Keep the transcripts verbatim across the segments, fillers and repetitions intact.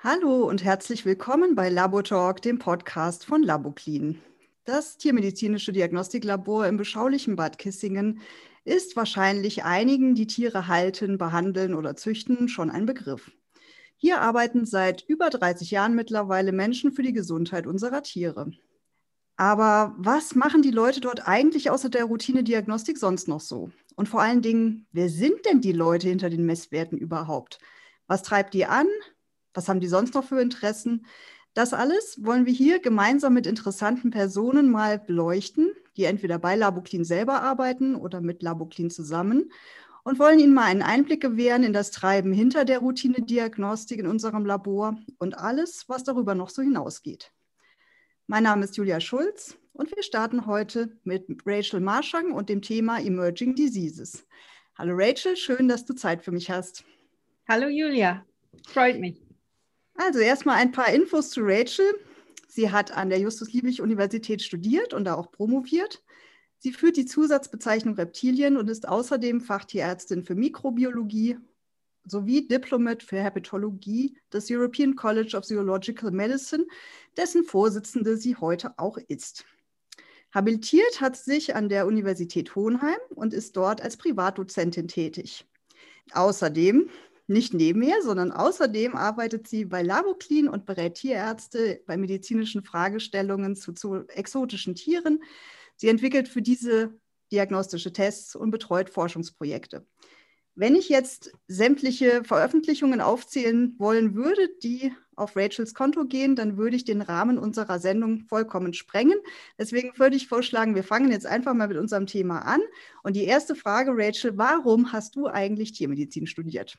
Hallo und herzlich willkommen bei Labotalk, dem Podcast von Laboclean. Das tiermedizinische Diagnostiklabor im beschaulichen Bad Kissingen ist wahrscheinlich einigen, die Tiere halten, behandeln oder züchten, schon ein Begriff. Hier arbeiten seit über dreißig Jahren mittlerweile Menschen für die Gesundheit unserer Tiere. Aber was machen die Leute dort eigentlich außer der Routine-Diagnostik sonst noch so? Und vor allen Dingen, wer sind denn die Leute hinter den Messwerten überhaupt? Was treibt die an? Was haben die sonst noch für Interessen? Das alles wollen wir hier gemeinsam mit interessanten Personen mal beleuchten, die entweder bei Laboclean selber arbeiten oder mit Laboclean zusammen und wollen Ihnen mal einen Einblick gewähren in das Treiben hinter der Routine-Diagnostik in unserem Labor und alles, was darüber noch so hinausgeht. Mein Name ist Julia Schulz und wir starten heute mit Rachel Marschang und dem Thema Emerging Diseases. Hallo Rachel, schön, dass du Zeit für mich hast. Hallo Julia, freut mich. Also erstmal ein paar Infos zu Rachel. Sie hat an der Justus-Liebig-Universität studiert und da auch promoviert. Sie führt die Zusatzbezeichnung Reptilien und ist außerdem Fachtierärztin für Mikrobiologie sowie Diplomat für Herpetologie des European College of Zoological Medicine, dessen Vorsitzende sie heute auch ist. Habilitiert hat sie sich an der Universität Hohenheim und ist dort als Privatdozentin tätig. Außerdem, nicht nebenher, sondern außerdem arbeitet sie bei Laboclean und berät Tierärzte bei medizinischen Fragestellungen zu, zu exotischen Tieren. Sie entwickelt für diese diagnostische Tests und betreut Forschungsprojekte. Wenn ich jetzt sämtliche Veröffentlichungen aufzählen wollen würde, die auf Rachels Konto gehen, dann würde ich den Rahmen unserer Sendung vollkommen sprengen. Deswegen würde ich vorschlagen, wir fangen jetzt einfach mal mit unserem Thema an. Und die erste Frage, Rachel, warum hast du eigentlich Tiermedizin studiert?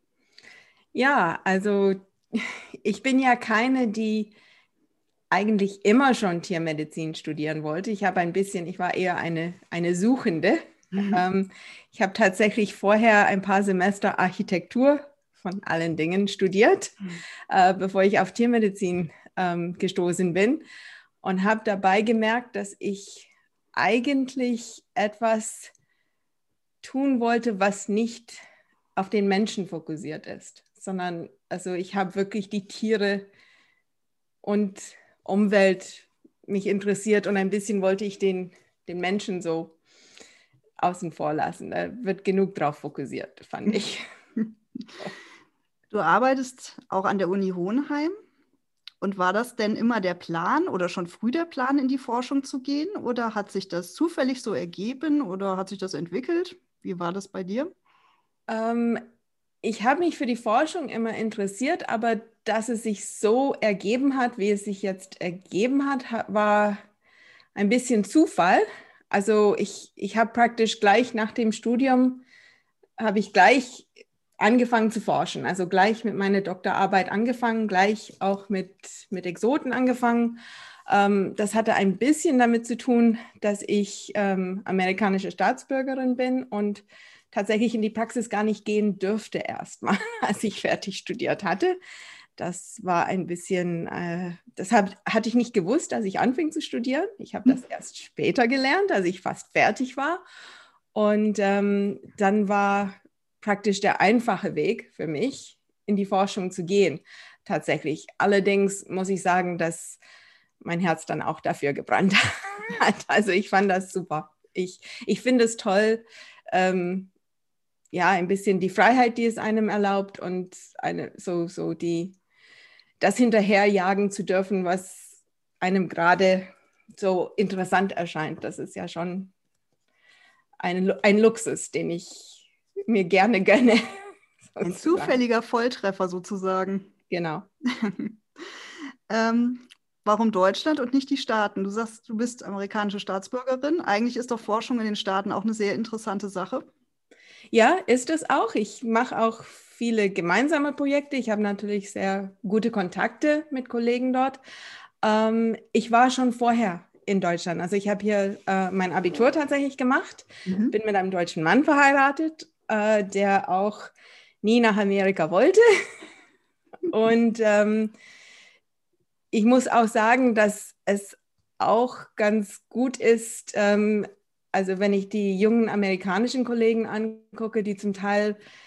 Ja, also ich bin ja keine, die eigentlich immer schon Tiermedizin studieren wollte. Ich habe ein bisschen, ich war eher eine, eine Suchende. Mhm. Ähm, ich habe tatsächlich vorher ein paar Semester Architektur von allen Dingen studiert, mhm. äh, bevor ich auf Tiermedizin ähm, gestoßen bin und habe dabei gemerkt, dass ich eigentlich etwas tun wollte, was nicht auf den Menschen fokussiert ist, sondern also ich habe wirklich die Tiere und Umwelt mich interessiert und ein bisschen wollte ich den, den Menschen so außen vor lassen. Da wird genug drauf fokussiert, fand ich. Du arbeitest auch an der Uni Hohenheim. Und war das denn immer der Plan oder schon früh der Plan, in die Forschung zu gehen? Oder hat sich das zufällig so ergeben oder hat sich das entwickelt? Wie war das bei dir? Ähm, ich habe mich für die Forschung immer interessiert, aber dass es sich so ergeben hat, wie es sich jetzt ergeben hat, war ein bisschen Zufall. Also ich, ich habe praktisch gleich nach dem Studium, habe ich gleich angefangen zu forschen. Also gleich mit meiner Doktorarbeit angefangen, gleich auch mit, mit Exoten angefangen. Ähm, das hatte ein bisschen damit zu tun, dass ich ähm, amerikanische Staatsbürgerin bin und tatsächlich in die Praxis gar nicht gehen dürfte erstmal, als ich fertig studiert hatte. Das war ein bisschen, äh, das hab, hatte ich nicht gewusst, als ich anfing zu studieren. Ich habe das erst später gelernt, als ich fast fertig war. Und ähm, dann war praktisch der einfache Weg für mich, in die Forschung zu gehen, tatsächlich. Allerdings muss ich sagen, dass mein Herz dann auch dafür gebrannt hat. Also ich fand das super. Ich, ich finde es toll, ähm, ja, ein bisschen die Freiheit, die es einem erlaubt und eine, so, so die, das hinterherjagen zu dürfen, was einem gerade so interessant erscheint. Das ist ja schon ein, ein Luxus, den ich mir gerne gönne. Ein zufälliger Volltreffer sozusagen. Genau. ähm, warum Deutschland und nicht die Staaten? Du sagst, du bist amerikanische Staatsbürgerin. Eigentlich ist doch Forschung in den Staaten auch eine sehr interessante Sache. Ja, ist es auch. Ich mache auch viele gemeinsame Projekte. Ich habe natürlich sehr gute Kontakte mit Kollegen dort. Ähm, ich war schon vorher in Deutschland. Also ich habe hier äh, mein Abitur tatsächlich gemacht, mhm. bin mit einem deutschen Mann verheiratet, äh, der auch nie nach Amerika wollte. Und ähm, ich muss auch sagen, dass es auch ganz gut ist, ähm, also wenn ich die jungen amerikanischen Kollegen angucke, die zum Teil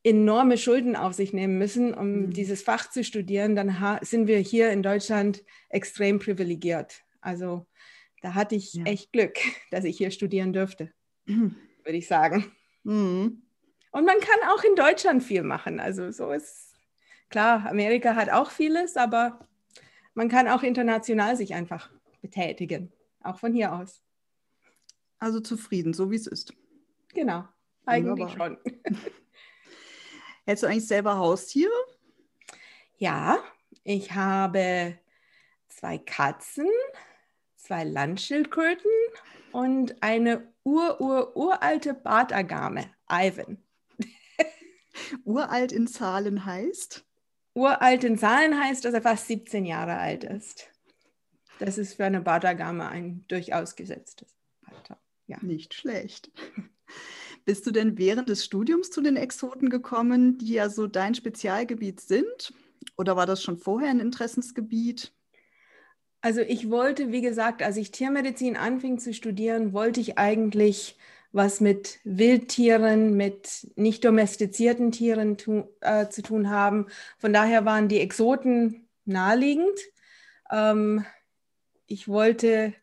enorme Schulden auf sich nehmen müssen, um Mhm. dieses Fach zu studieren, dann ha- sind wir hier in Deutschland extrem privilegiert. Also da hatte ich Ja. echt Glück, dass ich hier studieren durfte, würde ich sagen. Mhm. Und man kann auch in Deutschland viel machen. Also so ist klar, Amerika hat auch vieles, aber man kann auch international sich einfach betätigen, auch von hier aus. Also zufrieden, so wie es ist. Genau, eigentlich Wunderbar. schon. Hättest du eigentlich selber Haustiere? Ja, ich habe zwei Katzen, zwei Landschildkröten und eine ur-ur-uralte Bartagame, Ivan. Uralt in Zahlen heißt? Uralt in Zahlen heißt, dass er fast siebzehn Jahre alt ist. Das ist für eine Bartagame ein durchaus gesetztes Alter. Ja. Nicht schlecht. Bist du denn während des Studiums zu den Exoten gekommen, die ja so dein Spezialgebiet sind? Oder war das schon vorher ein Interessensgebiet? Also ich wollte, wie gesagt, als ich Tiermedizin anfing zu studieren, wollte ich eigentlich was mit Wildtieren, mit nicht domestizierten Tieren tu, äh, zu tun haben. Von daher waren die Exoten naheliegend. Ähm, ich wollte,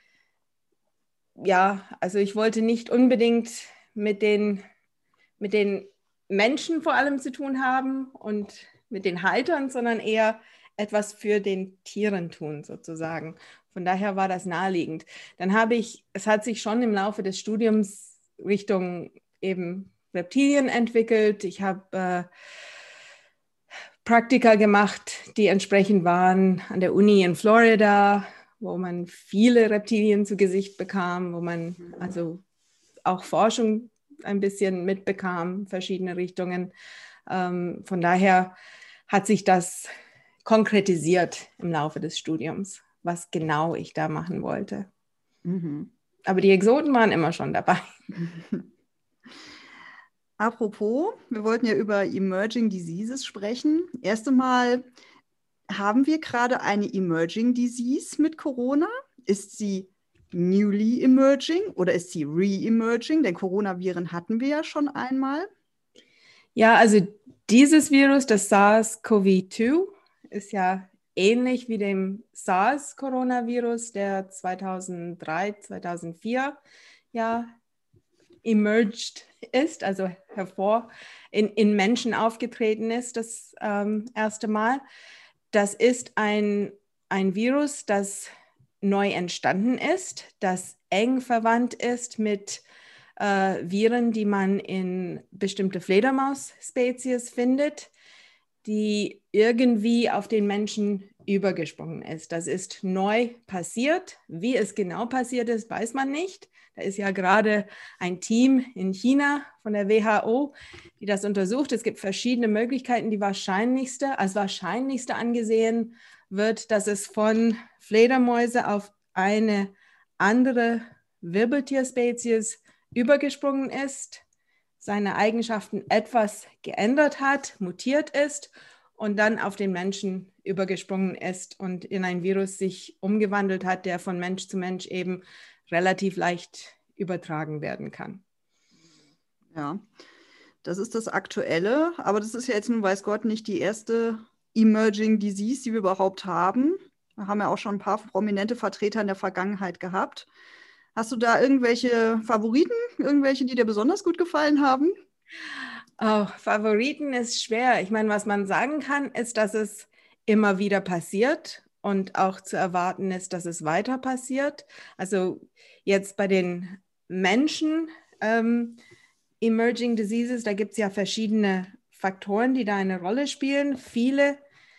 ja, also ich wollte nicht unbedingt mit den, mit den Menschen vor allem zu tun haben und mit den Haltern, sondern eher etwas für den Tieren tun, sozusagen. Von daher war das naheliegend. Dann habe ich, es hat sich schon im Laufe des Studiums Richtung eben Reptilien entwickelt. Ich habe äh, Praktika gemacht, die entsprechend waren an der Uni in Florida, wo man viele Reptilien zu Gesicht bekam, wo man also auch Forschung ein bisschen mitbekam, verschiedene Richtungen. Ähm, von daher hat sich das konkretisiert im Laufe des Studiums, was genau ich da machen wollte. Mhm. Aber die Exoten waren immer schon dabei. Apropos, wir wollten ja über Emerging Diseases sprechen. Erst einmal, haben wir gerade eine Emerging Disease mit Corona? Ist sie newly emerging oder ist sie re-emerging? Denn Coronaviren hatten wir ja schon einmal. Ja, also dieses Virus, das SARS-CoV zwei, ist ja ähnlich wie dem SARS-Coronavirus, der zweitausenddrei, zweitausendvier ja emerged ist, also hervor in, in Menschen aufgetreten ist, das ähm, erste Mal. Das ist ein, ein Virus, das neu entstanden ist, das eng verwandt ist mit äh, Viren, die man in bestimmte Fledermaus-Spezies findet, die irgendwie auf den Menschen übergesprungen ist. Das ist neu passiert. Wie es genau passiert ist, weiß man nicht. Da ist ja gerade ein Team in China von der W H O, die das untersucht. Es gibt verschiedene Möglichkeiten. Die wahrscheinlichste, als wahrscheinlichste angesehen wird, dass es von Fledermäuse auf eine andere Wirbeltierspezies übergesprungen ist, seine Eigenschaften etwas geändert hat, mutiert ist und dann auf den Menschen übergesprungen ist und in ein Virus sich umgewandelt hat, der von Mensch zu Mensch eben relativ leicht übertragen werden kann. Ja, das ist das Aktuelle, aber das ist ja jetzt nun, weiß Gott, nicht die erste Emerging Disease, die wir überhaupt haben. Wir haben ja auch schon ein paar prominente Vertreter in der Vergangenheit gehabt. Hast du da irgendwelche Favoriten, irgendwelche, die dir besonders gut gefallen haben? Oh, Favoriten ist schwer. Ich meine, was man sagen kann, ist, dass es immer wieder passiert und auch zu erwarten ist, dass es weiter passiert. Also jetzt bei den Menschen, ähm, Emerging Diseases, da gibt es ja verschiedene Faktoren, die da eine Rolle spielen. Viele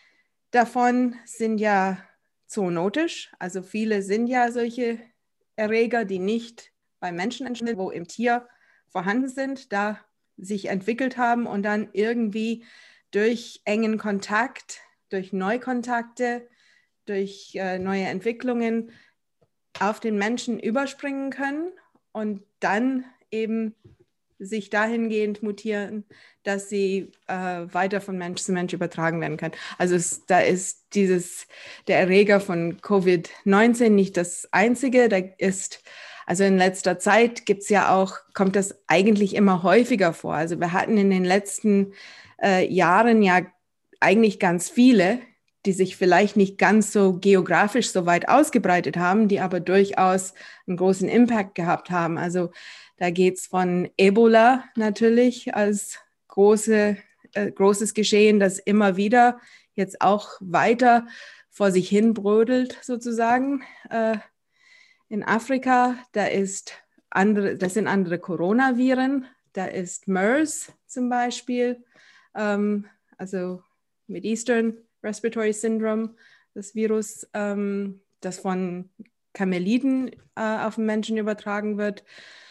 davon sind ja zoonotisch, also viele sind ja solche Erreger, die nicht beim Menschen entstehen, wo im Tier vorhanden sind, da sich entwickelt haben und dann irgendwie durch engen Kontakt, durch Neukontakte, durch äh, neue Entwicklungen auf den Menschen überspringen können und dann eben sich dahingehend mutieren, dass sie äh, weiter von Mensch zu Mensch übertragen werden können. Also es, da ist dieses, der Erreger von Covid neunzehn nicht das einzige, da ist Also in letzter Zeit gibt's ja auch, kommt das eigentlich immer häufiger vor. Also wir hatten in den letzten äh, Jahren ja eigentlich ganz viele, die sich vielleicht nicht ganz so geografisch so weit ausgebreitet haben, die aber durchaus einen großen Impact gehabt haben. Also da geht's von Ebola natürlich als große, äh, großes Geschehen, das immer wieder jetzt auch weiter vor sich hin brödelt sozusagen. Äh, in Afrika, da ist andere, das sind andere Coronaviren, da ist MERS zum Beispiel, ähm, also mit Eastern Respiratory Syndrome, das Virus, ähm, das von Kameliden äh, auf den Menschen übertragen wird.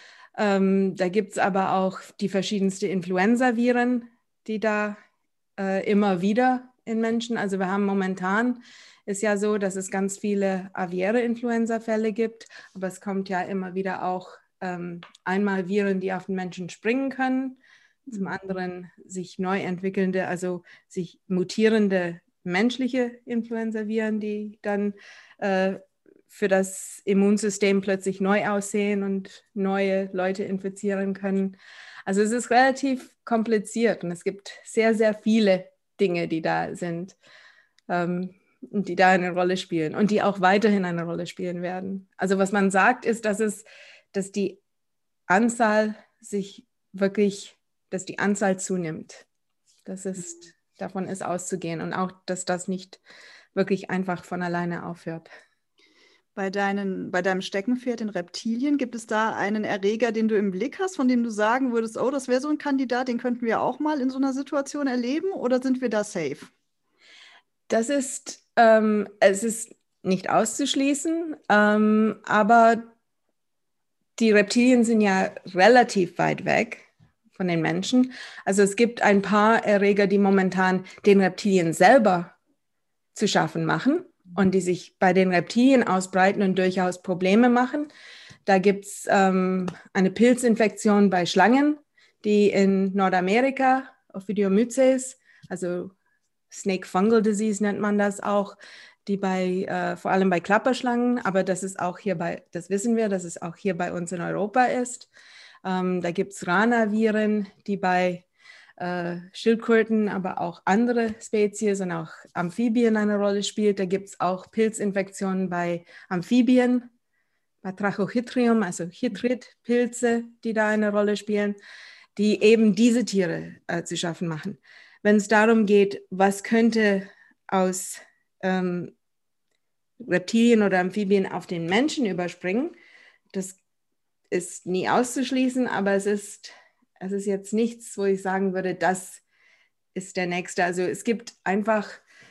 Ähm, da gibt es aber auch die verschiedensten Influenza-Viren, die da äh, immer wieder in Menschen, also wir haben momentan, ist ja so, dass es ganz viele aviäre Influenza-Fälle gibt, aber es kommt ja immer wieder auch ähm, einmal Viren, die auf den Menschen springen können, zum anderen sich neu entwickelnde, also sich mutierende menschliche Influenza-Viren, die dann äh, für das Immunsystem plötzlich neu aussehen und neue Leute infizieren können. Also es ist relativ kompliziert und es gibt sehr, sehr viele Dinge, die da sind ähm, und die da eine Rolle spielen und die auch weiterhin eine Rolle spielen werden. Also was man sagt, ist, dass es, dass die Anzahl sich wirklich, dass die Anzahl zunimmt. Das ist, davon ist auszugehen und auch, dass das nicht wirklich einfach von alleine aufhört. Bei, deinen, bei deinem Steckenpferd, den Reptilien, gibt es da einen Erreger, den du im Blick hast, von dem du sagen würdest, oh, das wäre so ein Kandidat, den könnten wir auch mal in so einer Situation erleben, oder sind wir da safe? Das ist, ähm, es ist nicht auszuschließen, ähm, aber die Reptilien sind ja relativ weit weg von den Menschen. Also es gibt ein paar Erreger, die momentan den Reptilien selber zu schaffen machen und die sich bei den Reptilien ausbreiten und durchaus Probleme machen. Da gibt es ähm, eine Pilzinfektion bei Schlangen, die in Nordamerika, Ophidiomyces, also Snake Fungal Disease nennt man das auch, die bei, äh, vor allem bei Klapperschlangen, aber das ist auch hier bei, das wissen wir, dass es auch hier bei uns in Europa ist. Ähm, da gibt es Rana-Viren, die bei äh, Schildkröten, aber auch andere Spezies und auch Amphibien eine Rolle spielt. Da gibt es auch Pilzinfektionen bei Amphibien, bei Trachochytrium, also Chytrid-Pilze, die da eine Rolle spielen, die eben diese Tiere äh, zu schaffen machen. Wenn es darum geht, was könnte aus ähm, Reptilien oder Amphibien auf den Menschen überspringen, das ist nie auszuschließen, aber es ist, es ist jetzt nichts, wo ich sagen würde, das ist der nächste. Also es gibt einfach,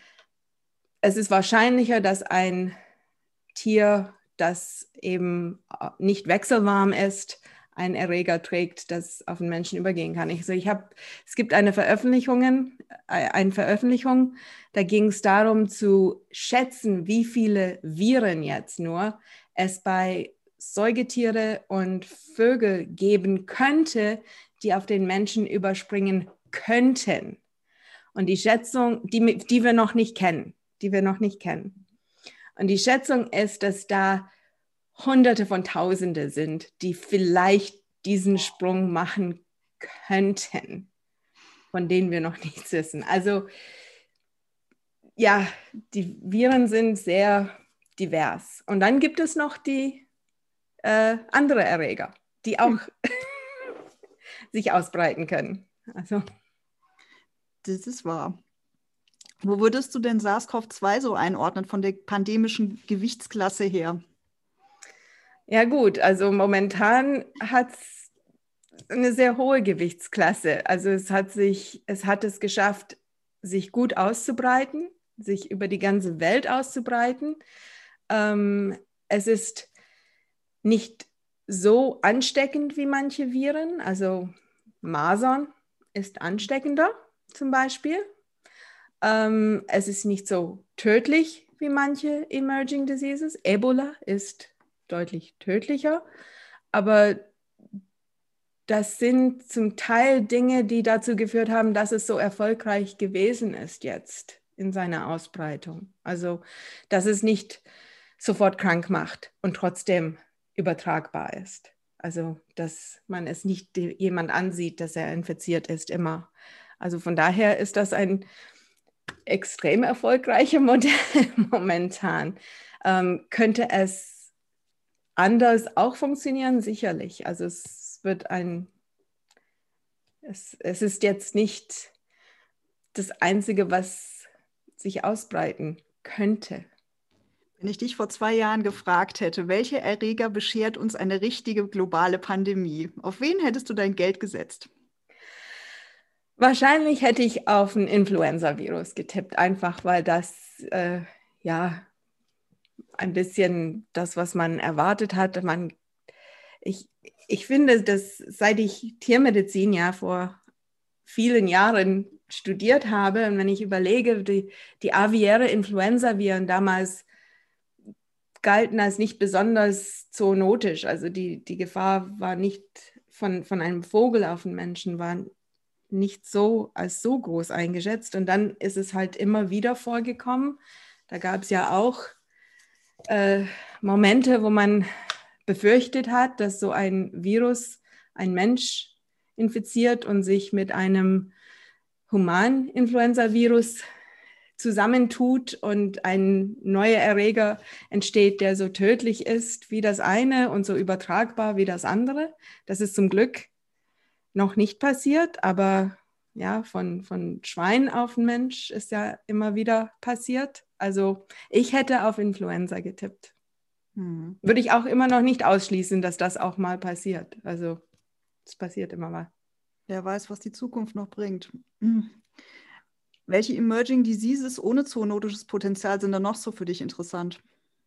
es ist wahrscheinlicher, dass ein Tier, das eben nicht wechselwarm ist, einen Erreger trägt, das auf den Menschen übergehen kann. Also ich habe, es gibt eine Veröffentlichung, eine Veröffentlichung, da ging es darum zu schätzen, wie viele Viren jetzt nur es bei Säugetiere und Vögel geben könnte, die auf den Menschen überspringen könnten. Und die Schätzung, die, die wir noch nicht kennen, die wir noch nicht kennen. Und die Schätzung ist, dass da Hunderte von Tausende sind, die vielleicht diesen Sprung machen könnten, von denen wir noch nichts wissen. Also ja, die Viren sind sehr divers. Und dann gibt es noch die äh, andere Erreger, die auch hm. sich ausbreiten können. Also. Das ist wahr. Wo würdest du denn SARS-CoV zwei so einordnen von der pandemischen Gewichtsklasse her? Ja gut, also momentan hat es eine sehr hohe Gewichtsklasse. Also es hat sich, es hat es geschafft, sich gut auszubreiten, sich über die ganze Welt auszubreiten. Ähm, es ist nicht so ansteckend wie manche Viren. Also Masern ist ansteckender zum Beispiel. Ähm, es ist nicht so tödlich wie manche Emerging Diseases. Ebola ist deutlich tödlicher, aber das sind zum Teil Dinge, die dazu geführt haben, dass es so erfolgreich gewesen ist jetzt in seiner Ausbreitung. Also, dass es nicht sofort krank macht und trotzdem übertragbar ist. Also, dass man es nicht jemand ansieht, dass er infiziert ist, immer. Also von daher ist das ein extrem erfolgreiches Modell momentan. Ähm, könnte es anders auch funktionieren? Sicherlich. Also es wird ein, es, es ist jetzt nicht das Einzige, was sich ausbreiten könnte. Wenn ich dich vor zwei Jahren gefragt hätte, welcher Erreger beschert uns eine richtige globale Pandemie, auf wen hättest du dein Geld gesetzt? Wahrscheinlich hätte ich auf ein Influenza-Virus getippt, einfach weil das äh, ja ein bisschen das, was man erwartet hat. Man, ich, ich finde, dass seit ich Tiermedizin ja vor vielen Jahren studiert habe und wenn ich überlege, die, die aviäre Influenza-Viren damals galten als nicht besonders zoonotisch. Also die, die Gefahr war nicht von, von einem Vogel auf den Menschen, war nicht so als so groß eingeschätzt. Und dann ist es halt immer wieder vorgekommen. Da gab es ja auch äh, Momente, wo man befürchtet hat, dass so ein Virus ein Mensch infiziert und sich mit einem Human-Influenza-Virus zusammentut und ein neuer Erreger entsteht, der so tödlich ist wie das eine und so übertragbar wie das andere. Das ist zum Glück noch nicht passiert, aber ja, von, von Schwein auf den Mensch ist ja immer wieder passiert. Also ich hätte auf Influenza getippt. Hm. Würde ich auch immer noch nicht ausschließen, dass das auch mal passiert. Also es passiert immer mal. Wer weiß, was die Zukunft noch bringt. Hm. Welche Emerging Diseases ohne zoonotisches Potenzial sind da noch so für dich interessant?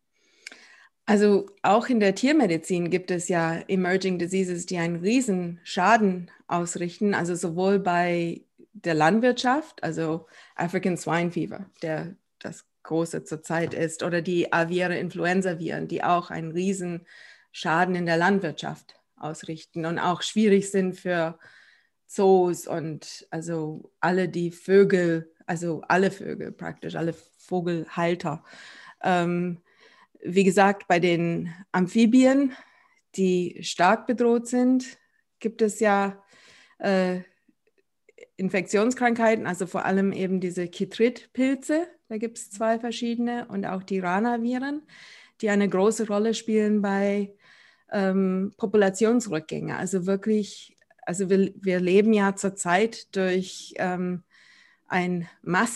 Also auch in der Tiermedizin gibt es ja Emerging Diseases, die einen riesen Schaden ausrichten. Also sowohl bei der Landwirtschaft, also African Swine Fever, der das große zurzeit ist, oder die aviäre Influenza-Viren, die auch einen riesen Schaden in der Landwirtschaft ausrichten und auch schwierig sind für Zoos und also alle die Vögel, also alle Vögel praktisch, alle Vogelhalter. Ähm, wie gesagt, bei den Amphibien, die stark bedroht sind, gibt es ja äh, Infektionskrankheiten, also vor allem eben diese Chytrid-Pilze, da gibt es zwei verschiedene, und auch die Ranaviren, die eine große Rolle spielen bei ähm, Populationsrückgängen. Also wirklich, also wir, wir leben ja zurzeit durch ähm, ein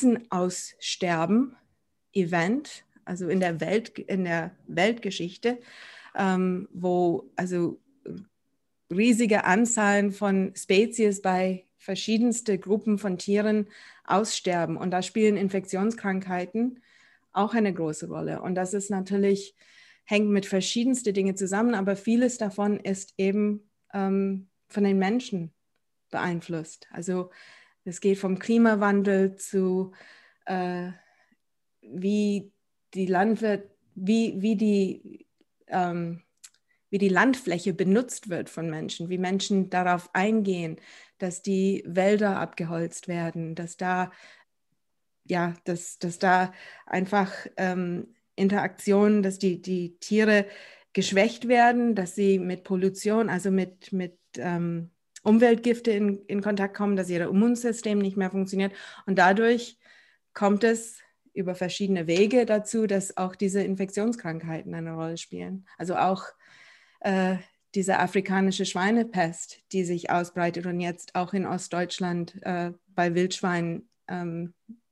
Massenaussterben-Event, also in der Welt, in der Weltgeschichte, ähm, wo also riesige Anzahlen von Spezies bei verschiedenste Gruppen von Tieren aussterben. Und da spielen Infektionskrankheiten auch eine große Rolle. Und das ist natürlich, hängt mit verschiedensten Dingen zusammen, aber vieles davon ist eben ähm, von den Menschen beeinflusst. Also es geht vom Klimawandel zu äh, wie die Landwirt, wie, wie die ähm, wie die Landfläche benutzt wird von Menschen, wie Menschen darauf eingehen, dass die Wälder abgeholzt werden, dass da, ja, dass, dass da einfach ähm, Interaktionen, dass die, die Tiere geschwächt werden, dass sie mit Pollution, also mit, mit ähm, Umweltgifte in, in Kontakt kommen, dass ihr Immunsystem nicht mehr funktioniert. Und dadurch kommt es über verschiedene Wege dazu, dass auch diese Infektionskrankheiten eine Rolle spielen. Also auch äh, diese afrikanische Schweinepest, die sich ausbreitet und jetzt auch in Ostdeutschland äh, bei Wildschweinen ähm,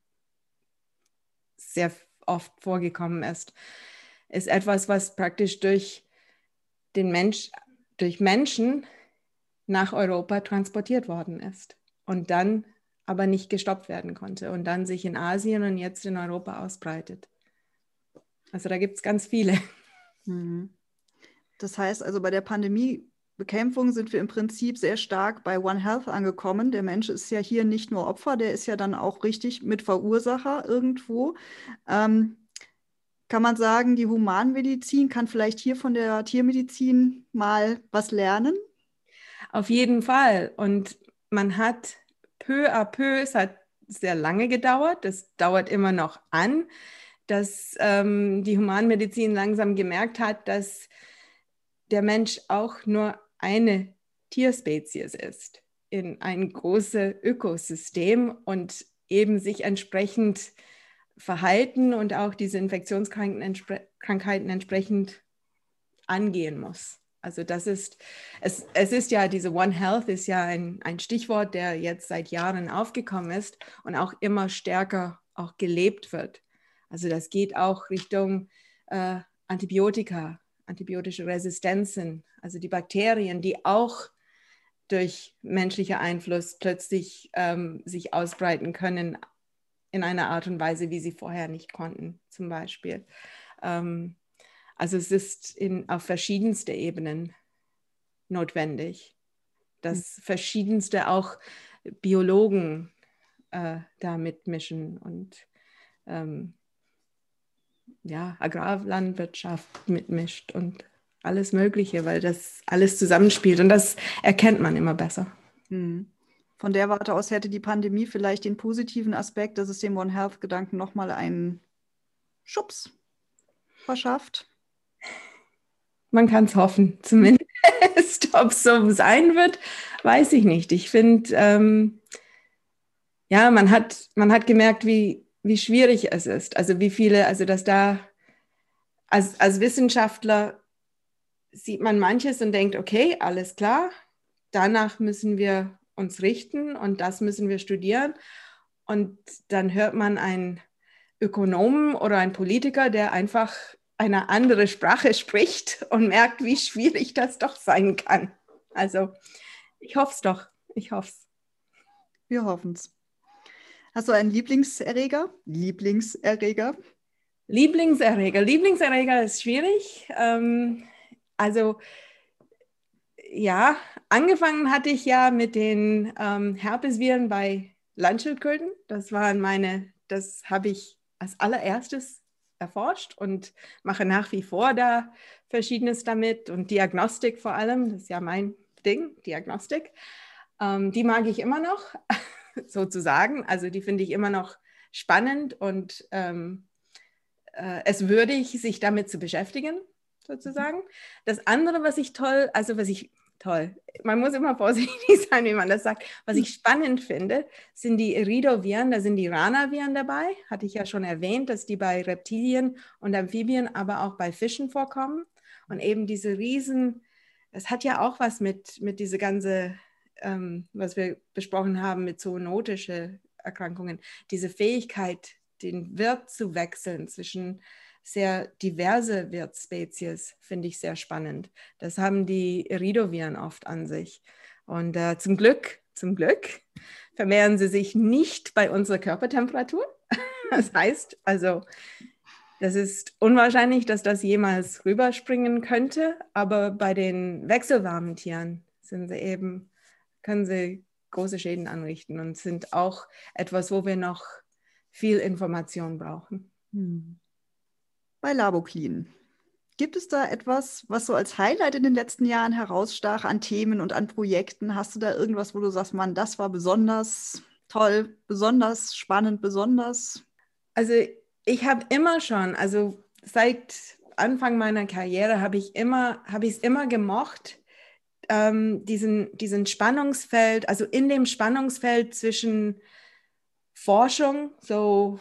sehr oft vorgekommen ist, ist etwas, was praktisch durch den Mensch, durch Menschen nach Europa transportiert worden ist und dann aber nicht gestoppt werden konnte und dann sich in Asien und jetzt in Europa ausbreitet. Also da gibt es ganz viele. Mhm. Das heißt also, bei der Pandemiebekämpfung sind wir im Prinzip sehr stark bei One Health angekommen. Der Mensch ist ja hier nicht nur Opfer, der ist ja dann auch richtig Mitverursacher irgendwo. Ähm, kann man sagen, die Humanmedizin kann vielleicht hier von der Tiermedizin mal was lernen? Auf jeden Fall. Und man hat peu à peu, es hat sehr lange gedauert, das dauert immer noch an, dass ähm, die Humanmedizin langsam gemerkt hat, dass der Mensch auch nur eine Tierspezies ist in ein großes Ökosystem und eben sich entsprechend verhalten und auch diese Infektionskrankheiten entspre- Krankheiten entsprechend angehen muss. Also das ist, es, es ist ja, diese One Health ist ja ein, ein Stichwort, der jetzt seit Jahren aufgekommen ist und auch immer stärker auch gelebt wird. Also das geht auch Richtung äh, Antibiotika, antibiotische Resistenzen, also die Bakterien, die auch durch menschlichen Einfluss plötzlich ähm, sich ausbreiten können in einer Art und Weise, wie sie vorher nicht konnten, zum Beispiel. Ähm, also es ist in, auf verschiedenste Ebenen notwendig, dass verschiedenste auch Biologen äh, da mitmischen und ähm, ja, Agrarlandwirtschaft mitmischt und alles Mögliche, weil das alles zusammenspielt und das erkennt man immer besser. Hm. Von der Warte aus hätte die Pandemie vielleicht den positiven Aspekt, dass es dem One Health-Gedanken nochmal einen Schubs verschafft. Man kann es hoffen, zumindest. Ob es so sein wird, weiß ich nicht. Ich finde, ähm, ja, man hat, man hat gemerkt, wie, wie schwierig es ist. Also wie viele, also dass da als, als Wissenschaftler sieht man manches und denkt, okay, alles klar, danach müssen wir uns richten und das müssen wir studieren. Und dann hört man einen Ökonomen oder einen Politiker, der einfach eine andere Sprache spricht und merkt, wie schwierig das doch sein kann. Also ich hoffe es doch. Ich hoffe es. Wir hoffen es. Hast du einen Lieblingserreger? Lieblingserreger? Lieblingserreger. Lieblingserreger ist schwierig. Ähm, also ja, angefangen hatte ich ja mit den ähm, Herpesviren bei Landschildkröten. Das waren meine, das habe ich als allererstes erforscht und mache nach wie vor da Verschiedenes damit und Diagnostik vor allem. Das ist ja mein Ding, Diagnostik. Ähm, die mag ich immer noch, sozusagen. Also die finde ich immer noch spannend und ähm, äh, es würdig, sich damit zu beschäftigen, sozusagen. Das andere, was ich toll, also was ich toll, man muss immer vorsichtig sein, wie man das sagt. Was ich spannend finde, sind die Iridoviren, da sind die Ranaviren dabei, hatte ich ja schon erwähnt, dass die bei Reptilien und Amphibien, aber auch bei Fischen vorkommen. Und eben diese Riesen, es hat ja auch was mit, mit diese ganze, ähm, was wir besprochen haben, mit zoonotischen Erkrankungen, diese Fähigkeit, den Wirt zu wechseln zwischen sehr diverse Wirtsspezies, finde ich sehr spannend. Das haben die Iridoviren oft an sich. Und äh, zum Glück, zum Glück vermehren sie sich nicht bei unserer Körpertemperatur. Das heißt, also, das ist unwahrscheinlich, dass das jemals rüberspringen könnte, aber bei den wechselwarmen Tieren sind sie eben, können sie große Schäden anrichten und sind auch etwas, wo wir noch viel Information brauchen. Hm. Bei Laboclean. Gibt es da etwas, was so als Highlight in den letzten Jahren herausstach an Themen und an Projekten? Hast du da irgendwas, wo du sagst, Mann, das war besonders toll, besonders spannend, besonders? Also ich habe immer schon, also seit Anfang meiner Karriere habe ich immer, habe ich es immer gemocht, ähm, diesen, diesen Spannungsfeld, also in dem Spannungsfeld zwischen Forschung, so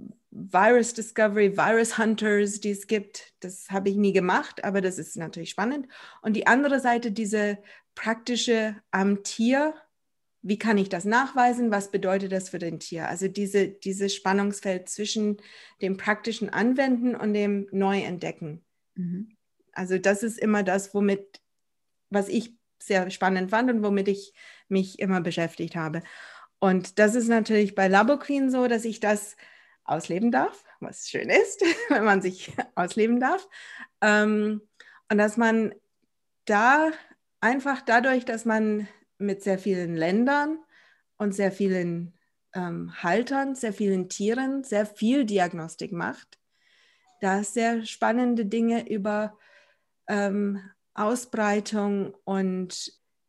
Virus Discovery, Virus Hunters, die es gibt, das habe ich nie gemacht, aber das ist natürlich spannend. Und die andere Seite, diese praktische am Tier, wie kann ich das nachweisen, was bedeutet das für den Tier? Also diese, dieses Spannungsfeld zwischen dem praktischen Anwenden und dem Neuentdecken. Mhm. Also das ist immer das, womit, was ich sehr spannend fand und womit ich mich immer beschäftigt habe. Und das ist natürlich bei Laboclean so, dass ich das ausleben darf, was schön ist, wenn man sich ausleben darf. Ähm, und dass man da einfach dadurch, dass man mit sehr vielen Ländern und sehr vielen ähm, Haltern, sehr vielen Tieren, sehr viel Diagnostik macht, da sehr spannende Dinge über ähm, Ausbreitung und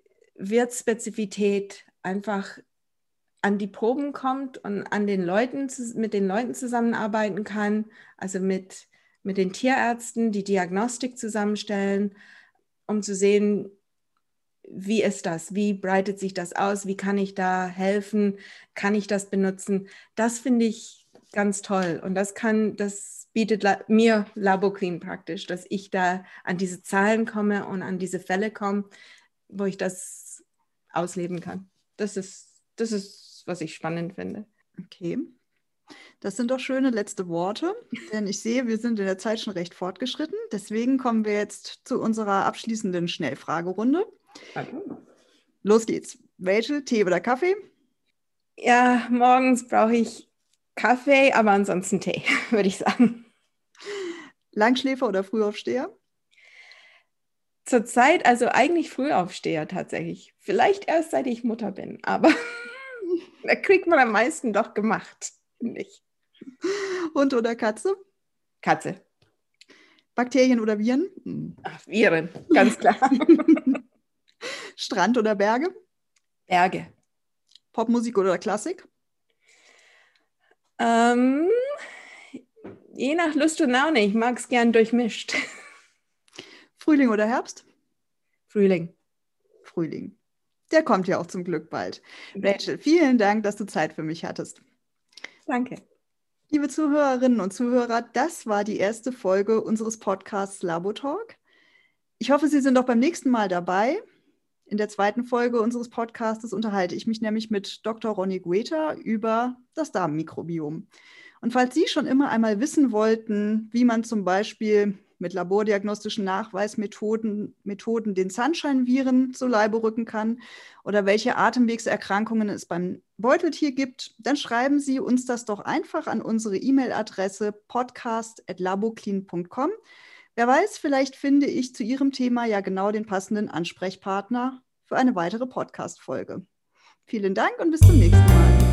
Wirtsspezifität einfach an die Proben kommt und an den Leuten, mit den Leuten zusammenarbeiten kann, also mit, mit den Tierärzten, die Diagnostik zusammenstellen, um zu sehen, wie ist das? Wie breitet sich das aus? Wie kann ich da helfen? Kann ich das benutzen? Das finde ich ganz toll. Und das kann, das bietet la- mir LaboClean praktisch, dass ich da an diese Zahlen komme und an diese Fälle komme, wo ich das ausleben kann. Das ist, das ist, was ich spannend finde. Okay. Das sind doch schöne letzte Worte, denn ich sehe, wir sind in der Zeit schon recht fortgeschritten. Deswegen kommen wir jetzt zu unserer abschließenden Schnellfragerunde. Okay. Los geht's. Rachel, Tee oder Kaffee? Ja, morgens brauche ich Kaffee, aber ansonsten Tee, würde ich sagen. Langschläfer oder Frühaufsteher? Zurzeit, also eigentlich Frühaufsteher tatsächlich. Vielleicht erst seit ich Mutter bin, aber da kriegt man am meisten doch gemacht, finde ich. Hund oder Katze? Katze. Bakterien oder Viren? Hm. Ach, Viren, ganz klar. Strand oder Berge? Berge. Popmusik oder Klassik? Ähm, je nach Lust und Laune. Ich mag es gern durchmischt. Frühling oder Herbst? Frühling. Frühling. Der kommt ja auch zum Glück bald. Rachel, vielen Dank, dass du Zeit für mich hattest. Danke. Liebe Zuhörerinnen und Zuhörer, das war die erste Folge unseres Podcasts Labotalk. Ich hoffe, Sie sind auch beim nächsten Mal dabei. In der zweiten Folge unseres Podcasts unterhalte ich mich nämlich mit Doktor Ronny Gueta über das Darmmikrobiom. Und falls Sie schon immer einmal wissen wollten, wie man zum Beispiel mit labordiagnostischen Nachweismethoden Methoden den Sunshine-Viren zu Leibe rücken kann oder welche Atemwegserkrankungen es beim Beuteltier gibt, dann schreiben Sie uns das doch einfach an unsere E-Mail-Adresse podcast at laboclean punkt com. Wer weiß, vielleicht finde ich zu Ihrem Thema ja genau den passenden Ansprechpartner für eine weitere Podcast-Folge. Vielen Dank und bis zum nächsten Mal.